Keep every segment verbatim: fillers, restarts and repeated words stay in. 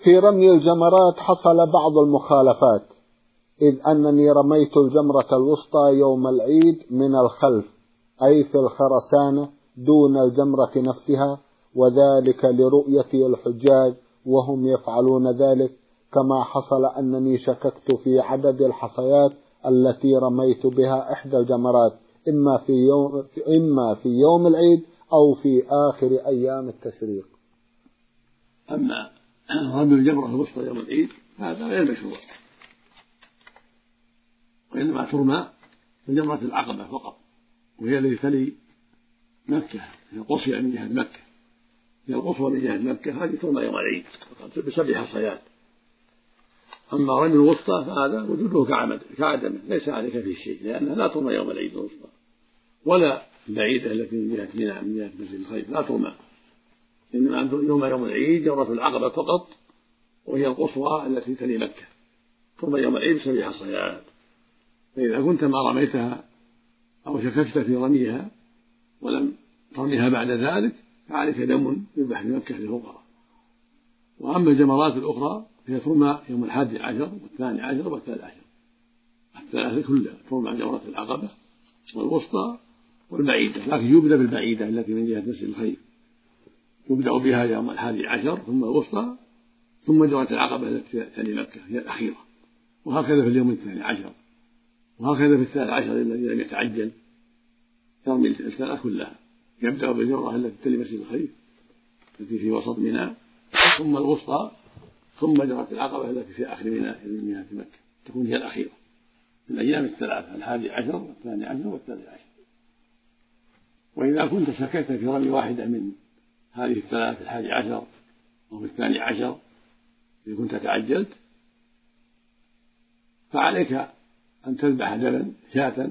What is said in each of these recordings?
في رمي الجمرات حصل بعض المخالفات، إذ أنني رميت الجمرة الوسطى يوم العيد من الخلف، أي في الخرسانة دون الجمرة نفسها، وذلك لرؤية الحجاج وهم يفعلون ذلك، كما حصل أنني شككت في عدد الحصيات التي رميت بها إحدى الجمرات، إما في يوم, إما في يوم العيد أو في آخر أيام التشريق. أما رمي الجمرة الوسطى يوم العيد هذا غير مشروع، وإنما ترمى جمرة العقبة فقط، وهي التي تلي مكة، هي القصوى من جهة مكة، هي القصوى من جهة مكة، هذه ترمى يوم العيد بسبع حصيات. أما رمي الوسطى فهذا وجوده كعمد كعدمه، ليس عليك فيه شيء، لأنها لا ترمى يوم العيد الوسطى، ولا البعيدة التي من جهة منى من جهة مسجد الخيف لا ترمى، إنما يوم يوم العيد جمرة العقبة فقط، وهي القصوى التي تلي مكة، ترمى يوم العيد بسبع حصيات. فإذا كنت ما رميتها أو شككت في رميها ولم ترميها بعد ذلك فعليك دم يذبح لمكة للفقراء. وأما الجمرات الأخرى فهي ترمى يوم الحادي عشر والثاني عشر والثالث عشر، الثلاثة كلها ترمى جمرة العقبة والوسطى والبعيدة، لكن يبدأ بالبعيدة التي من جهة مسجد الخيف، يبدأ بها يوم الحادي عشر ثم الوسطى ثم جمرة العقبة التي تلي مكة هي الأخيرة، وهكذا في اليوم الثاني عشر، وهكذا في الثالث عشر الذي لم يتعجل يرمي الثلاث كلها، يبدأ بالجمرة التي تلي مسجد الخيف التي في وسط منى، ثم الوسطى، ثم جمرة العقبة التي في آخر منى من جهة مكة، تكون هي الأخيرة في الأيام الثلاثة، الحادي عشر والثاني عشر والثالث عشر. وإذا كنت شككت في رمي واحدة من هذه الثلاث، الحادي عشر أو الثاني عشر، إذا كنت تعجلت فعليك أن تذبح دما شاة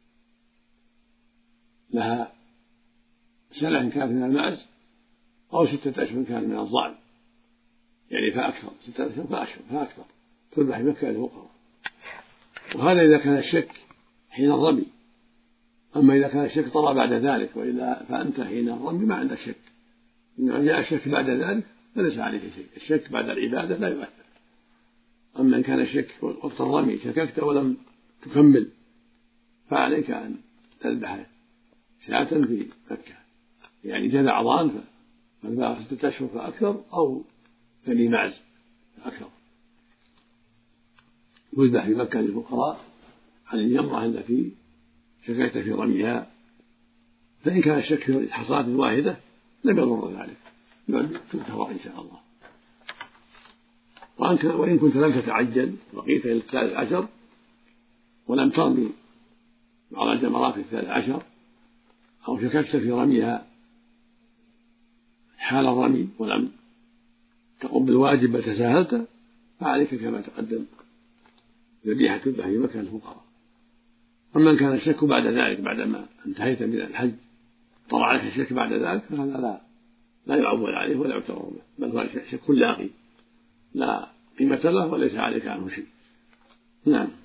لها سنة إن كانت من المعز أو ستة أشهر كانت من الضأن، يعني فأكثر، ستة أشهر فأشهر فأكثر، تذبح بمكة للفقراء. وهذا إذا كان الشك حين الرمي. أما إذا كان الشك طرأ بعد ذلك وإلا فأنت حين الرمي ما عندك شك، إن جاء الشك بعد ذلك فليس عليك شيء، الشك بعد العبادة لا يؤثر. أما إن كان الشك وقت الرمي شككت ولم تكمل فعليك أن تذبح شاة في مكة، يعني جذع ضان فالباقي ستة أشهر فأكثر أو ثني معز فأكثر، يذبح في مكة للفقراء عن الجمرة التي شككت في رميها. فإن كان الشك في حصاة واحدة لم يضر ذلك، بل تنتظر إن شاء الله. وإن كنت لم تتعجل بقيت إلى الثالث عشر ولم ترمي بعض الجمرات في الثالث عشر أو شككت في رميها حال الرمي ولم تقم بالواجب بل تساهلت، فعليك كما تقدم ذبيحة تذبح في مكة للفقراء. أما إن كان الشك بعد ذلك بعدما انتهيت من الحج طلع عليك الشك بعد ذلك فهذا لا لا يعول عليه ولا يعتبر به، بل هو شك لاغي لا قيمة له وليس عليك عنه شيء. نعم.